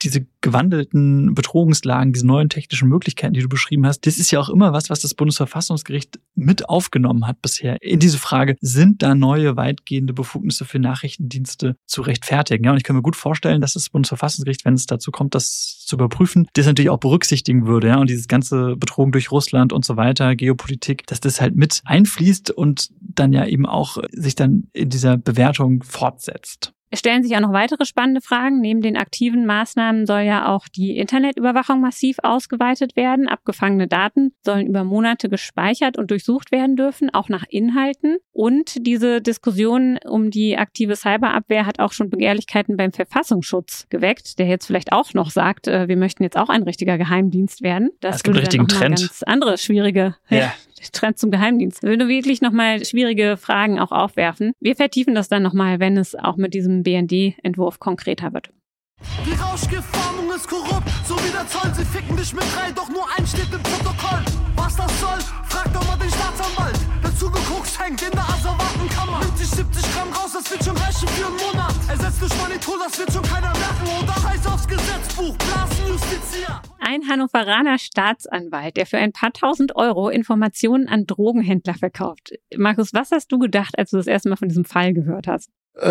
gewandelten Bedrohungslagen, diese neuen technischen Möglichkeiten, die du beschrieben hast, das ist ja auch immer was das Bundesverfassungsgericht mit aufgenommen hat bisher in diese Frage, sind da neue weitgehende Befugnisse für Nachrichtendienste zu rechtfertigen? Ja, und ich kann mir gut vorstellen, dass das Bundesverfassungsgericht, wenn es dazu kommt, das zu überprüfen, das natürlich auch berücksichtigen würde, ja, und dieses ganze Bedrohung durch Russland und so weiter, Geopolitik, dass das halt mit einfließt und dann ja eben auch sich dann in dieser Bewertung fortsetzt. Es stellen sich auch noch weitere spannende Fragen. Neben den aktiven Maßnahmen soll ja auch die Internetüberwachung massiv ausgeweitet werden. Abgefangene Daten sollen über Monate gespeichert und durchsucht werden dürfen, auch nach Inhalten. Und diese Diskussion um die aktive Cyberabwehr hat auch schon Begehrlichkeiten beim Verfassungsschutz geweckt, der jetzt vielleicht auch noch sagt, wir möchten jetzt auch ein richtiger Geheimdienst werden. Das gibt einen richtigen Trend. Ganz andere schwierige Trend zum Geheimdienst. Würde wirklich nochmal schwierige Fragen auch aufwerfen. Wir vertiefen das dann nochmal, wenn es auch mit diesem BND-Entwurf konkreter wird. Die Rauschgiftfahndung ist korrupt, so wie der Zoll. Sie ficken dich mit 3, doch nur eins steht im Protokoll. Was das soll, frag doch mal den Staatsanwalt. Der Zugeguckt hängt in der Asservatenkammer. Nimmt sich 70 Gramm raus, das wird schon reichen für einen Monat. Ersetzt durch Monitor, das wird schon keiner merken. Oder Scheiß aufs Gesetzbuch, Blasenjustizier. Ein Hannoveraner Staatsanwalt, der für ein paar tausend Euro Informationen an Drogenhändler verkauft. Markus, was hast du gedacht, als du das erste Mal von diesem Fall gehört hast?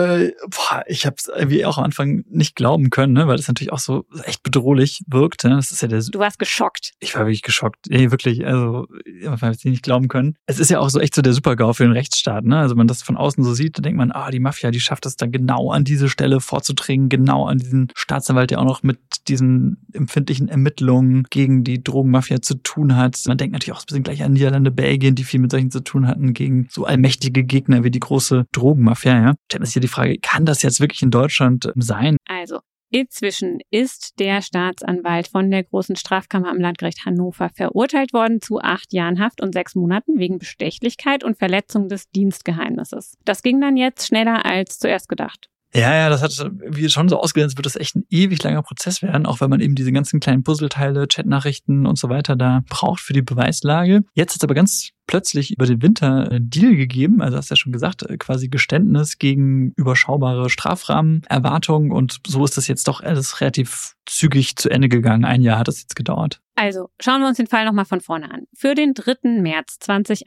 Ich habe es irgendwie auch am Anfang nicht glauben können, ne, weil das natürlich auch so echt bedrohlich wirkt. Ne? Das ist ja Du warst geschockt. Ich war wirklich geschockt. Nee, wirklich. Also, ich habe es nicht glauben können. Es ist ja auch so echt so der Super-GAU für den Rechtsstaat. Ne? Also, wenn man das von außen so sieht, dann denkt man, die Mafia, die schafft es dann genau an diese Stelle vorzudringen, genau an diesen Staatsanwalt, der auch noch mit diesen empfindlichen Ermittlungen gegen die Drogenmafia zu tun hat. Man denkt natürlich auch ein bisschen gleich an Niederlande, Belgien, die viel mit solchen zu tun hatten, gegen so allmächtige Gegner wie die große Drogenmafia. Ja? Stellt man sich hier die Frage, kann das jetzt wirklich in Deutschland sein? Also, inzwischen ist der Staatsanwalt von der Großen Strafkammer am Landgericht Hannover verurteilt worden zu 8 Jahren Haft und 6 Monaten wegen Bestechlichkeit und Verletzung des Dienstgeheimnisses. Das ging dann jetzt schneller als zuerst gedacht. Ja, das hat wie schon so ausgesehen, als wird das echt ein ewig langer Prozess werden, auch wenn man eben diese ganzen kleinen Puzzleteile, Chatnachrichten und so weiter da braucht für die Beweislage. Jetzt hat es aber ganz plötzlich über den Winter einen Deal gegeben, also hast du ja schon gesagt, quasi Geständnis gegen überschaubare Strafrahmenerwartungen und so ist das jetzt doch alles relativ zügig zu Ende gegangen. 1 Jahr hat das jetzt gedauert. Also, schauen wir uns den Fall nochmal von vorne an. Für den 3. März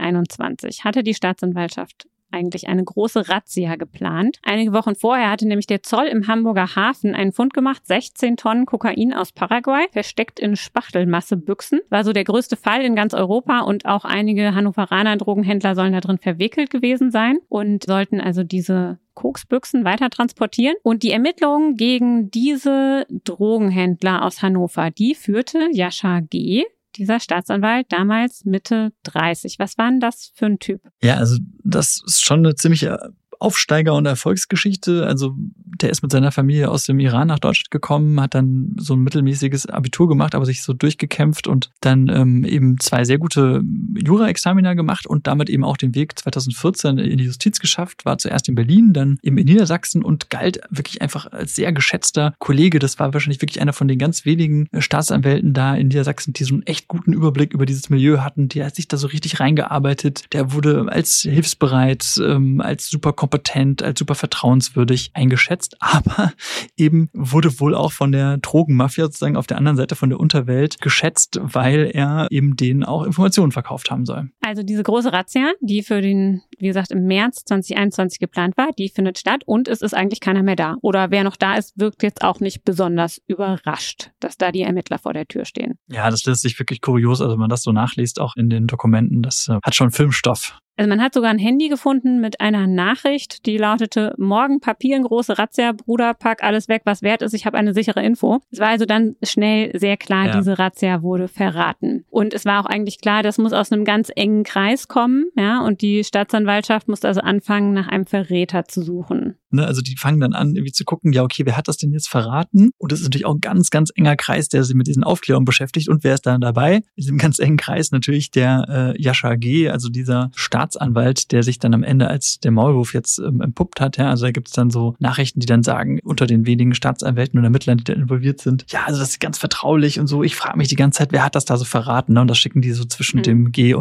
2021 hatte die Staatsanwaltschaft eigentlich eine große Razzia geplant. Einige Wochen vorher hatte nämlich der Zoll im Hamburger Hafen einen Fund gemacht, 16 Tonnen Kokain aus Paraguay, versteckt in Spachtelmassebüchsen. War so der größte Fall in ganz Europa und auch einige Hannoveraner Drogenhändler sollen da drin verwickelt gewesen sein und sollten also diese Koksbüchsen weiter transportieren. Und die Ermittlungen gegen diese Drogenhändler aus Hannover, die führte Jascha G., dieser Staatsanwalt, damals Mitte 30. Was war denn das für ein Typ? Ja, also das ist schon eine ziemliche Aufsteiger- und Erfolgsgeschichte. Also der ist mit seiner Familie aus dem Iran nach Deutschland gekommen, hat dann so ein mittelmäßiges Abitur gemacht, aber sich so durchgekämpft und dann eben 2 sehr gute Jura-Examina gemacht und damit eben auch den Weg 2014 in die Justiz geschafft. War zuerst in Berlin, dann eben in Niedersachsen und galt wirklich einfach als sehr geschätzter Kollege. Das war wahrscheinlich wirklich einer von den ganz wenigen Staatsanwälten da in Niedersachsen, die so einen echt guten Überblick über dieses Milieu hatten. Der hat sich da so richtig reingearbeitet. Der wurde als hilfsbereit, als super kompetent, als super vertrauenswürdig eingeschätzt, aber eben wurde wohl auch von der Drogenmafia sozusagen auf der anderen Seite von der Unterwelt geschätzt, weil er eben denen auch Informationen verkauft haben soll. Also diese große Razzia, die für den, wie gesagt, im März 2021 geplant war, die findet statt und es ist eigentlich keiner mehr da. Oder wer noch da ist, wirkt jetzt auch nicht besonders überrascht, dass da die Ermittler vor der Tür stehen. Ja, das lässt sich wirklich kurios, also wenn man das so nachliest, auch in den Dokumenten, das hat schon Filmstoff. Also man hat sogar ein Handy gefunden mit einer Nachricht, die lautete: Morgen Papieren, große Razzia, Bruder, pack alles weg, was wert ist, ich habe eine sichere Info. Es war also dann schnell sehr klar, diese Razzia wurde verraten. Und es war auch eigentlich klar, das muss aus einem ganz engen Kreis kommen, ja, und die Staatsanwaltschaft musste also anfangen, nach einem Verräter zu suchen. Ne, also die fangen dann an, irgendwie zu gucken, ja okay, wer hat das denn jetzt verraten? Und das ist natürlich auch ein ganz, ganz enger Kreis, der sich mit diesen Aufklärungen beschäftigt. Und wer ist da dabei? In diesem ganz engen Kreis natürlich der Jascha G., also dieser Staatsanwalt, der sich dann am Ende als der Maulwurf jetzt entpuppt hat. Ja? Also da gibt es dann so Nachrichten, die dann sagen, unter den wenigen Staatsanwälten und Ermittlern, die da involviert sind, ja, also das ist ganz vertraulich und so. Ich frage mich die ganze Zeit, wer hat das da so verraten? Ne? Und das schicken die so zwischen dem G und den anderen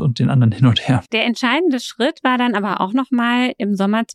dann hin und her. Der entscheidende Schritt war dann aber auch nochmal im Sommer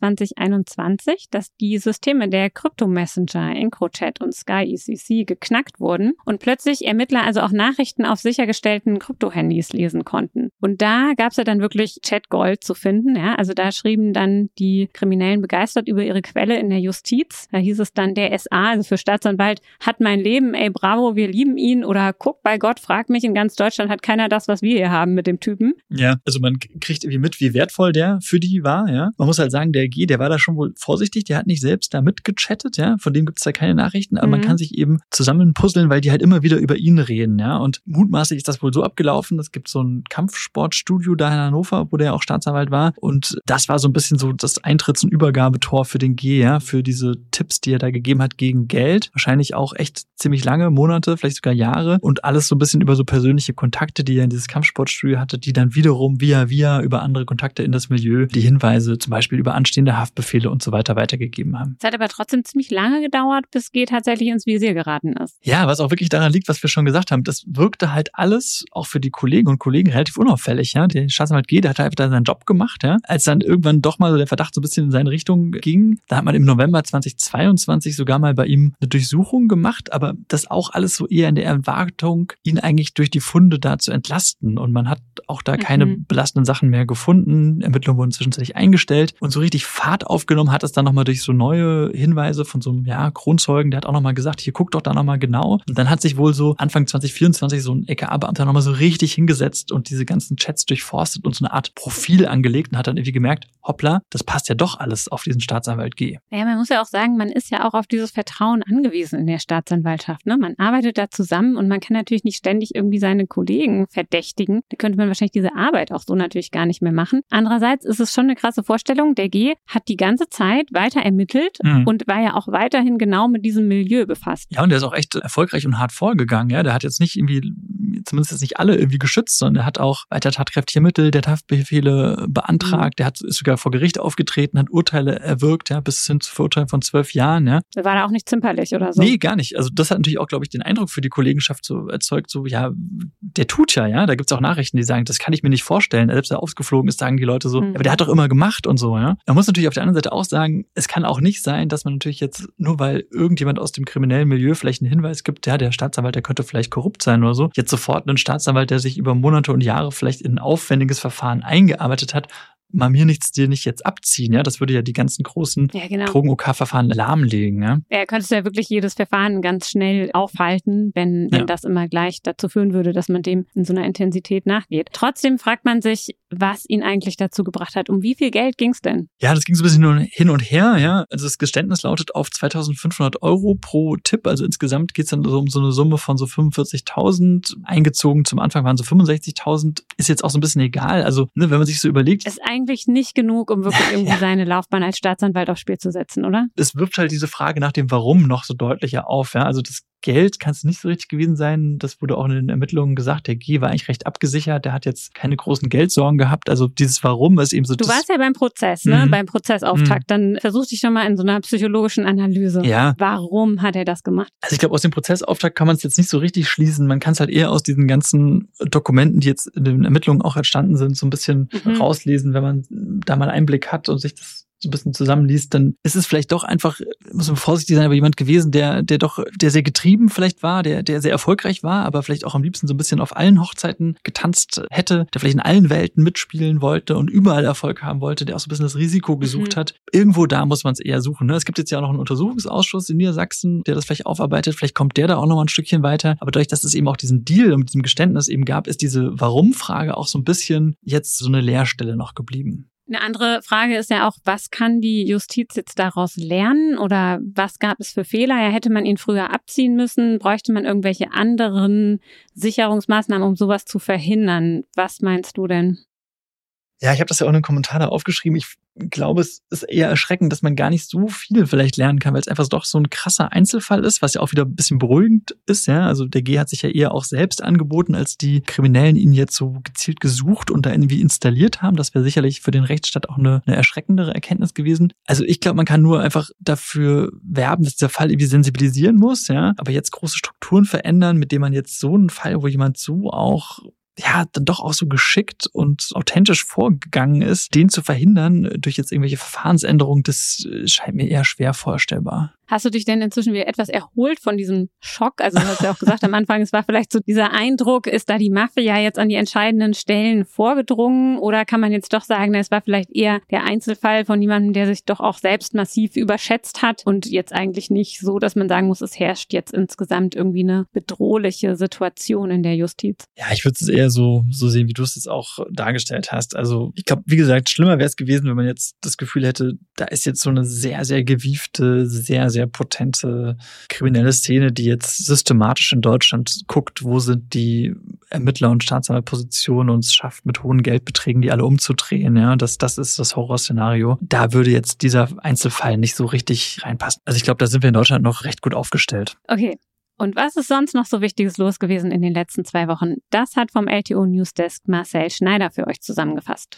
2021, dass die Systeme der Krypto-Messenger, EncroChat und SkyECC geknackt wurden und plötzlich Ermittler also auch Nachrichten auf sichergestellten Krypto-Handys lesen konnten. Und da gab es ja dann wirklich Chatgold zu finden. Ja? Also da schrieben dann die Kriminellen begeistert über ihre Quelle in der Justiz. Da hieß es dann, der SA, also für Staatsanwalt, hat mein Leben, ey bravo, wir lieben ihn. Oder guck, bei Gott, frag mich, in ganz Deutschland hat keiner das, was wir hier haben mit dem Typen. Ja, also man kriegt irgendwie mit, wie wertvoll der für die war. Ja, man muss halt sagen, der G, der war da schon wohl vorsichtig, der hat nicht selbst da mitgechattet, ja, von dem gibt's da keine Nachrichten, aber man kann sich eben zusammenpuzzeln, weil die halt immer wieder über ihn reden, ja, und mutmaßlich ist das wohl so abgelaufen, es gibt so ein Kampfsportstudio da in Hannover, wo der auch Staatsanwalt war und das war so ein bisschen so das Eintritts- und Übergabetor für den G, ja, für diese Tipps, die er da gegeben hat gegen Geld, wahrscheinlich auch echt ziemlich lange, Monate, vielleicht sogar Jahre und alles so ein bisschen über so persönliche Kontakte, die er in dieses Kampfsportstudio hatte, die dann wiederum via über andere Kontakte in das Milieu die Hinweise zum Beispiel über anstehende Haftbefehle und so weiter weitergegeben haben. Es hat aber trotzdem ziemlich lange gedauert, bis G tatsächlich ins Visier geraten ist. Ja, was auch wirklich daran liegt, was wir schon gesagt haben, das wirkte halt alles auch für die Kolleginnen und Kollegen relativ unauffällig. Ja, der Staatsanwalt G, der hat einfach seinen Job gemacht. Ja, als dann irgendwann doch mal so der Verdacht so ein bisschen in seine Richtung ging, da hat man im November 2022 sogar mal bei ihm eine Durchsuchung gemacht, aber das auch alles so eher in der Erwartung, ihn eigentlich durch die Funde da zu entlasten. Und man hat auch da keine belastenden Sachen mehr gefunden. Ermittlungen wurden zwischenzeitlich eingestellt. Und so richtig Fahrt aufgenommen hat es dann nochmal durch so neue Hinweise von so einem Kronzeugen. Der hat auch nochmal gesagt, hier guck doch da nochmal genau. Und dann hat sich wohl so Anfang 2024 so ein LKA-Beamter nochmal so richtig hingesetzt und diese ganzen Chats durchforstet und so eine Art Profil angelegt und hat dann irgendwie gemerkt, hoppla, das passt ja doch alles auf diesen Staatsanwalt G. Ja, man muss ja auch sagen, man ist ja auch auf dieses Vertrauen angewiesen in der Staatsanwaltschaft. Ne? Man arbeitet da zusammen und man kann natürlich nicht ständig irgendwie seine Kollegen verdächtigen. Da könnte man wahrscheinlich diese Arbeit auch so natürlich gar nicht mehr machen. Andererseits ist es schon eine krasse Vorstellung. Der G hat die ganze Zeit weiter ermittelt und war ja auch weiterhin genau mit diesem Milieu befasst. Ja, und der ist auch echt erfolgreich und hart vorgegangen. Ja, der hat jetzt nicht irgendwie, zumindest jetzt nicht alle irgendwie geschützt, sondern er hat auch weiter tatkräftig ermittelt, der hat Haftbefehle beantragt, der ist sogar vor Gericht aufgetreten, hat Urteile erwirkt, ja, bis hin zu Verurteilung von 12 Jahren. Ja. War da auch nicht zimperlich oder so? Nee, gar nicht. Also das hat natürlich auch, glaube ich, den Eindruck für die Kollegenschaft so erzeugt, so, ja, der tut ja, da gibt's auch Nachrichten, die sagen, das kann ich mir nicht vorstellen. Selbst er ausgeflogen ist, sagen die Leute so, aber der hat doch immer gemacht und so, ja. Man muss natürlich auf der anderen Seite auch sagen, es kann auch nicht sein, dass man natürlich jetzt, nur weil irgendjemand aus dem kriminellen Milieu vielleicht einen Hinweis gibt, ja, der Staatsanwalt, der könnte vielleicht korrupt sein oder so, jetzt sofort einen Staatsanwalt, der sich über Monate und Jahre vielleicht in ein aufwendiges Verfahren eingearbeitet hat, mal mir nichts, dir nicht jetzt abziehen, ja, das würde ja die ganzen großen Drogen-OK-Verfahren lahmlegen, ja. Ja, könntest du ja wirklich jedes Verfahren ganz schnell aufhalten, wenn das immer gleich dazu führen würde, dass man dem in so einer Intensität nachgeht. Trotzdem fragt man sich, was ihn eigentlich dazu gebracht hat. Um wie viel Geld ging's denn? Ja, das ging so ein bisschen hin und her, ja. Also das Geständnis lautet auf 2.500 € pro Tipp, also insgesamt geht's dann so um so eine Summe von so 45.000. Eingezogen zum Anfang waren so 65.000. Ist jetzt auch so ein bisschen egal. Also, wenn man sich so überlegt. Ist eigentlich nicht genug, um wirklich irgendwie seine Laufbahn als Staatsanwalt aufs Spiel zu setzen, oder? Es wirft halt diese Frage nach dem Warum noch so deutlicher auf, ja. Also das Geld kann es nicht so richtig gewesen sein. Das wurde auch in den Ermittlungen gesagt. Der G war eigentlich recht abgesichert. Der hat jetzt keine großen Geldsorgen gehabt. Also dieses Warum ist eben so. Du warst ja beim Prozess, ne? Beim Prozessauftakt. Dann versuch dich schon mal in so einer psychologischen Analyse. Ja. Warum hat er das gemacht? Also ich glaube, aus dem Prozessauftakt kann man es jetzt nicht so richtig schließen. Man kann es halt eher aus diesen ganzen Dokumenten, die jetzt in den Ermittlungen auch entstanden sind, so ein bisschen rauslesen, wenn man da mal einen Einblick hat und sich das so ein bisschen zusammenliest, dann ist es vielleicht doch einfach, muss man vorsichtig sein, aber jemand gewesen, der sehr getrieben vielleicht war, der sehr erfolgreich war, aber vielleicht auch am liebsten so ein bisschen auf allen Hochzeiten getanzt hätte, der vielleicht in allen Welten mitspielen wollte und überall Erfolg haben wollte, der auch so ein bisschen das Risiko gesucht hat. Irgendwo da muss man es eher suchen. Ne? Es gibt jetzt ja auch noch einen Untersuchungsausschuss in Niedersachsen, der das vielleicht aufarbeitet. Vielleicht kommt der da auch noch mal ein Stückchen weiter. Aber dadurch, dass es eben auch diesen Deal und diesem Geständnis eben gab, ist diese Warum-Frage auch so ein bisschen jetzt so eine Leerstelle noch geblieben. Eine andere Frage ist ja auch, was kann die Justiz jetzt daraus lernen oder was gab es für Fehler? Ja, hätte man ihn früher abziehen müssen? Bräuchte man irgendwelche anderen Sicherungsmaßnahmen, um sowas zu verhindern? Was meinst du denn? Ja, ich habe das ja auch in einem Kommentar da aufgeschrieben. Ich glaube, es ist eher erschreckend, dass man gar nicht so viel vielleicht lernen kann, weil es einfach doch so ein krasser Einzelfall ist, was ja auch wieder ein bisschen beruhigend ist. Ja, also der G hat sich ja eher auch selbst angeboten, als die Kriminellen ihn jetzt so gezielt gesucht und da irgendwie installiert haben. Das wäre sicherlich für den Rechtsstaat auch eine erschreckendere Erkenntnis gewesen. Also ich glaube, man kann nur einfach dafür werben, dass dieser Fall irgendwie sensibilisieren muss. Ja, aber jetzt große Strukturen verändern, mit denen man jetzt so einen Fall, wo jemand so auch dann doch auch so geschickt und authentisch vorgegangen ist, den zu verhindern durch jetzt irgendwelche Verfahrensänderungen, das scheint mir eher schwer vorstellbar. Hast du dich denn inzwischen wieder etwas erholt von diesem Schock? Also du hast ja auch gesagt am Anfang, es war vielleicht so dieser Eindruck, ist da die Mafia jetzt an die entscheidenden Stellen vorgedrungen? Oder kann man jetzt doch sagen, es war vielleicht eher der Einzelfall von jemandem, der sich doch auch selbst massiv überschätzt hat und jetzt eigentlich nicht so, dass man sagen muss, es herrscht jetzt insgesamt irgendwie eine bedrohliche Situation in der Justiz? Ja, ich würde es eher so sehen, wie du es jetzt auch dargestellt hast. Also ich glaube, wie gesagt, schlimmer wäre es gewesen, wenn man jetzt das Gefühl hätte, da ist jetzt so eine sehr, sehr gewiefte, sehr, sehr potente kriminelle Szene, die jetzt systematisch in Deutschland guckt, wo sind die Ermittler- und Staatsanwaltpositionen und es schafft mit hohen Geldbeträgen, die alle umzudrehen. Ja, das ist das Horrorszenario. Da würde jetzt dieser Einzelfall nicht so richtig reinpassen. Also ich glaube, da sind wir in Deutschland noch recht gut aufgestellt. Okay. Und was ist sonst noch so Wichtiges los gewesen in den letzten 2 Wochen? Das hat vom LTO Newsdesk Marcel Schneider für euch zusammengefasst.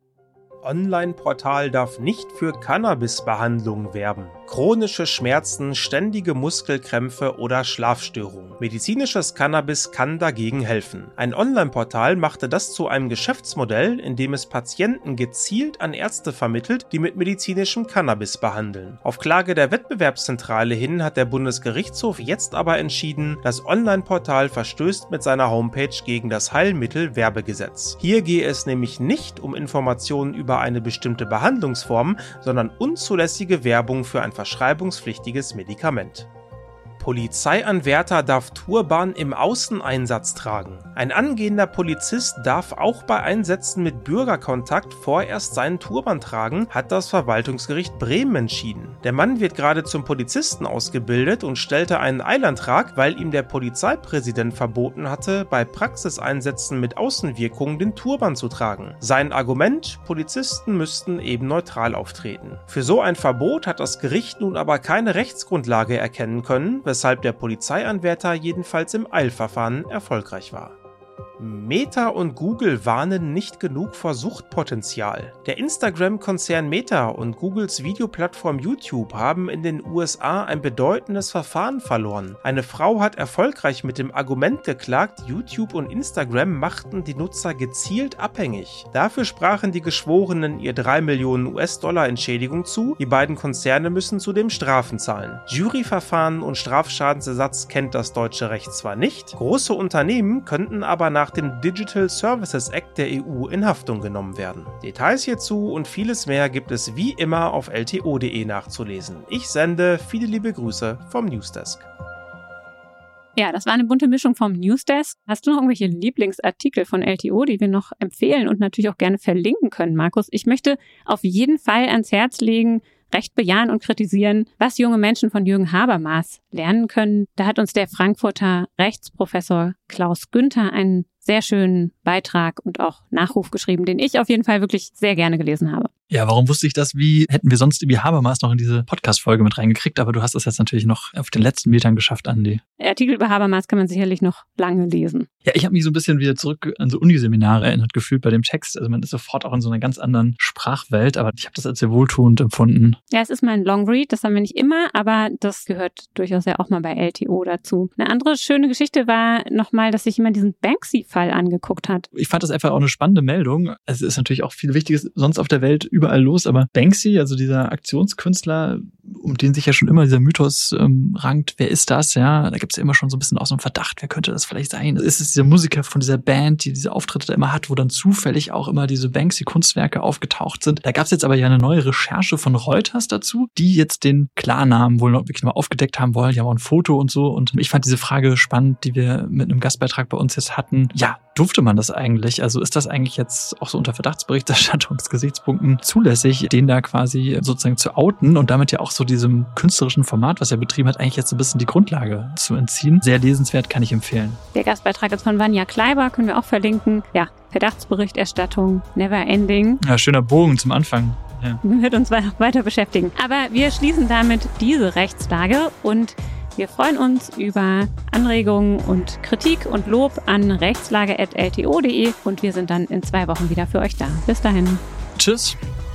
Online-Portal darf nicht für Cannabis-Behandlung werben. Chronische Schmerzen, ständige Muskelkrämpfe oder Schlafstörungen. Medizinisches Cannabis kann dagegen helfen. Ein Online-Portal machte das zu einem Geschäftsmodell, in dem es Patienten gezielt an Ärzte vermittelt, die mit medizinischem Cannabis behandeln. Auf Klage der Wettbewerbszentrale hin hat der Bundesgerichtshof jetzt aber entschieden, das Online-Portal verstößt mit seiner Homepage gegen das Heilmittelwerbegesetz. Hier gehe es nämlich nicht um Informationen über eine bestimmte Behandlungsform, sondern unzulässige Werbung für ein verschreibungspflichtiges Medikament. Polizeianwärter darf Turban im Außeneinsatz tragen. Ein angehender Polizist darf auch bei Einsätzen mit Bürgerkontakt vorerst seinen Turban tragen, hat das Verwaltungsgericht Bremen entschieden. Der Mann wird gerade zum Polizisten ausgebildet und stellte einen Eilantrag, weil ihm der Polizeipräsident verboten hatte, bei Praxiseinsätzen mit Außenwirkungen den Turban zu tragen. Sein Argument: Polizisten müssten eben neutral auftreten. Für so ein Verbot hat das Gericht nun aber keine Rechtsgrundlage erkennen können, weshalb der Polizeianwärter jedenfalls im Eilverfahren erfolgreich war. Meta und Google warnen nicht genug vor Suchtpotenzial. Der Instagram-Konzern Meta und Googles Videoplattform YouTube haben in den USA ein bedeutendes Verfahren verloren. Eine Frau hat erfolgreich mit dem Argument geklagt, YouTube und Instagram machten die Nutzer gezielt abhängig. Dafür sprachen die Geschworenen ihr 3 Millionen US-Dollar Entschädigung zu. Die beiden Konzerne müssen zudem Strafen zahlen. Juryverfahren und Strafschadensersatz kennt das deutsche Recht zwar nicht, große Unternehmen könnten aber nach dem Digital Services Act der EU in Haftung genommen werden. Details hierzu und vieles mehr gibt es wie immer auf lto.de nachzulesen. Ich sende viele liebe Grüße vom Newsdesk. Ja, das war eine bunte Mischung vom Newsdesk. Hast du noch irgendwelche Lieblingsartikel von LTO, die wir noch empfehlen und natürlich auch gerne verlinken können, Markus? Ich möchte auf jeden Fall ans Herz legen, Recht bejahen und kritisieren, was junge Menschen von Jürgen Habermas lernen können. Da hat uns der Frankfurter Rechtsprofessor Klaus Günther einen sehr schönen Beitrag und auch Nachruf geschrieben, den ich auf jeden Fall wirklich sehr gerne gelesen habe. Ja, warum wusste ich das? Wie hätten wir sonst irgendwie Habermas noch in diese Podcast-Folge mit reingekriegt? Aber du hast es jetzt natürlich noch auf den letzten Metern geschafft, Andi. Artikel über Habermas kann man sicherlich noch lange lesen. Ja, ich habe mich so ein bisschen wieder zurück an so Uniseminare erinnert gefühlt bei dem Text. Also man ist sofort auch in so einer ganz anderen Sprachwelt, aber ich habe das als sehr wohltuend empfunden. Ja, es ist mal ein Longread, das haben wir nicht immer, aber das gehört durchaus ja auch mal bei LTO dazu. Eine andere schöne Geschichte war nochmal, dass sich jemand diesen Banksy-Fall angeguckt hat. Ich fand das einfach auch eine spannende Meldung. Also es ist natürlich auch viel Wichtiges sonst auf der Welt überall los, aber Banksy, also dieser Aktionskünstler, um den sich ja schon immer dieser Mythos rankt, wer ist das? Ja, da gibt es ja immer schon so ein bisschen auch so einen Verdacht, wer könnte das vielleicht sein? Ist es dieser Musiker von dieser Band, die diese Auftritte da immer hat, wo dann zufällig auch immer diese Banksy-Kunstwerke aufgetaucht sind? Da gab es jetzt aber ja eine neue Recherche von Reuters dazu, die jetzt den Klarnamen wohl noch wirklich mal aufgedeckt haben wollen. Die haben auch ein Foto und so. Und ich fand diese Frage spannend, die wir mit einem Gastbeitrag bei uns jetzt hatten. Ja, durfte man das eigentlich? Also ist das eigentlich jetzt auch so unter Verdachtsberichterstattungsgesichtspunkten zulässig, den da quasi sozusagen zu outen und damit ja auch so diesem künstlerischen Format, was er betrieben hat, eigentlich jetzt so ein bisschen die Grundlage zu entziehen? Sehr lesenswert, kann ich empfehlen. Der Gastbeitrag ist von Vanja Kleiber, können wir auch verlinken. Ja, Verdachtsberichterstattung, never ending. Ja, schöner Bogen zum Anfang. Ja. Wird uns weiter beschäftigen. Aber wir schließen damit diese Rechtslage und wir freuen uns über Anregungen und Kritik und Lob an rechtslage@lto.de und wir sind dann in 2 Wochen wieder für euch da. Bis dahin. Tschüss.